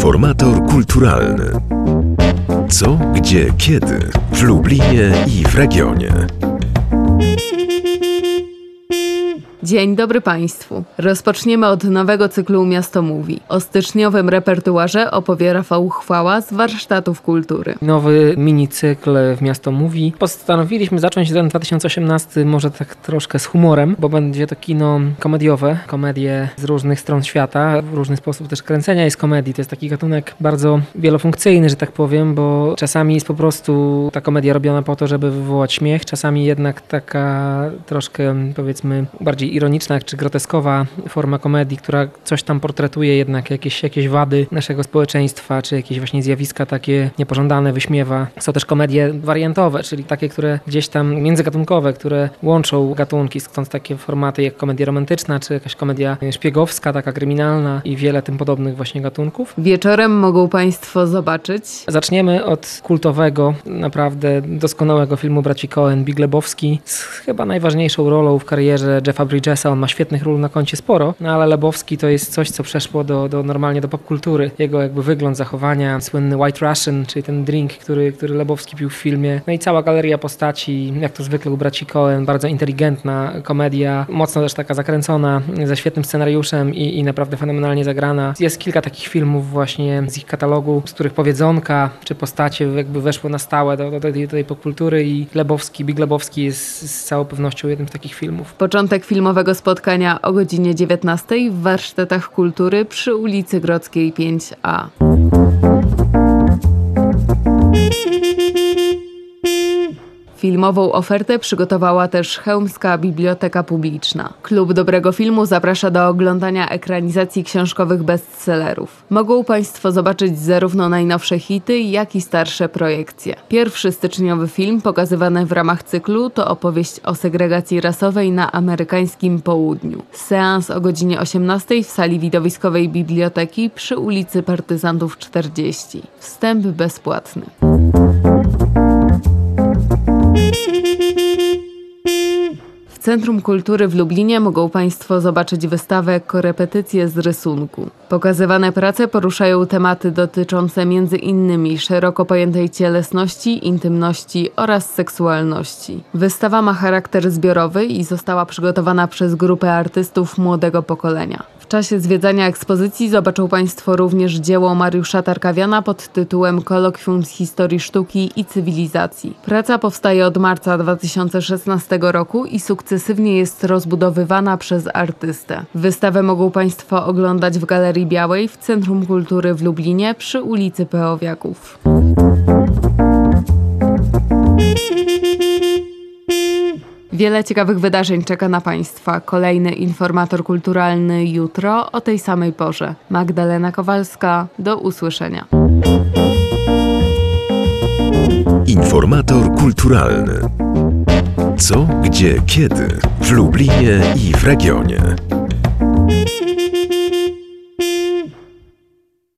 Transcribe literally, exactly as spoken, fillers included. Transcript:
Informator kulturalny. Co, gdzie, kiedy w Lublinie i w regionie. Dzień dobry Państwu. Rozpoczniemy od nowego cyklu Miasto Mówi. O styczniowym repertuarze opowie Rafał Chwała z Warsztatów Kultury. Nowy minicykl w Miasto Mówi. Postanowiliśmy zacząć ten dwa tysiące osiemnasty może tak troszkę z humorem, bo będzie to kino komediowe. Komedie z różnych stron świata, w różny sposób też kręcenia jest komedii. To jest taki gatunek bardzo wielofunkcyjny, że tak powiem, bo czasami jest po prostu ta komedia robiona po to, żeby wywołać śmiech. Czasami jednak taka troszkę, powiedzmy, bardziej ironiczna czy groteskowa forma komedii, która coś tam portretuje jednak jakieś, jakieś wady naszego społeczeństwa, czy jakieś właśnie zjawiska takie niepożądane, wyśmiewa. Są też komedie wariantowe, czyli takie, które gdzieś tam międzygatunkowe, które łączą gatunki, stąd takie formaty jak komedia romantyczna, czy jakaś komedia szpiegowska, taka kryminalna i wiele tym podobnych właśnie gatunków. Wieczorem mogą Państwo zobaczyć. Zaczniemy od kultowego, naprawdę doskonałego filmu braci Coen, Big Lebowski, z chyba najważniejszą rolą w karierze Jeffa Bridgesa. On ma świetnych ról na koncie sporo, no ale Lebowski to jest coś, co przeszło do, do normalnie do popkultury. Jego jakby wygląd, zachowania, słynny White Russian, czyli ten drink, który, który Lebowski pił w filmie. No i cała galeria postaci, jak to zwykle u braci Coen, bardzo inteligentna komedia, mocno też taka zakręcona, ze świetnym scenariuszem i, i naprawdę fenomenalnie zagrana. Jest kilka takich filmów właśnie z ich katalogu, z których powiedzonka czy postacie jakby weszły na stałe do, do, do, tej, do tej popkultury i Lebowski, Big Lebowski jest z całą pewnością jednym z takich filmów. Początek filmowego spotkania o godzinie dziewiętnastej w Warsztatach Kultury przy ulicy Grodzkiej pięć A. Filmową ofertę przygotowała też Chełmska Biblioteka Publiczna. Klub Dobrego Filmu zaprasza do oglądania ekranizacji książkowych bestsellerów. Mogą Państwo zobaczyć zarówno najnowsze hity, jak i starsze projekcje. Pierwszy styczniowy film pokazywany w ramach cyklu to opowieść o segregacji rasowej na amerykańskim południu. Seans o godzinie osiemnastej w sali widowiskowej biblioteki przy ulicy Partyzantów czterdzieści. Wstęp bezpłatny. W Centrum Kultury w Lublinie mogą Państwo zobaczyć wystawę Korepetycje z rysunku. Pokazywane prace poruszają tematy dotyczące między innymi szeroko pojętej cielesności, intymności oraz seksualności. Wystawa ma charakter zbiorowy i została przygotowana przez grupę artystów młodego pokolenia. W czasie zwiedzania ekspozycji zobaczą Państwo również dzieło Mariusza Tarkawiana pod tytułem Kolokwium z historii sztuki i cywilizacji. Praca powstaje od marca dwa tysiące szesnastego roku i sukcesywnie jest rozbudowywana przez artystę. Wystawę mogą Państwo oglądać w Galerii Białej w Centrum Kultury w Lublinie przy ulicy Peowiaków. Wiele ciekawych wydarzeń czeka na Państwa. Kolejny informator kulturalny jutro o tej samej porze. Magdalena Kowalska, do usłyszenia. Informator kulturalny. Co, gdzie, kiedy w Lublinie i w regionie.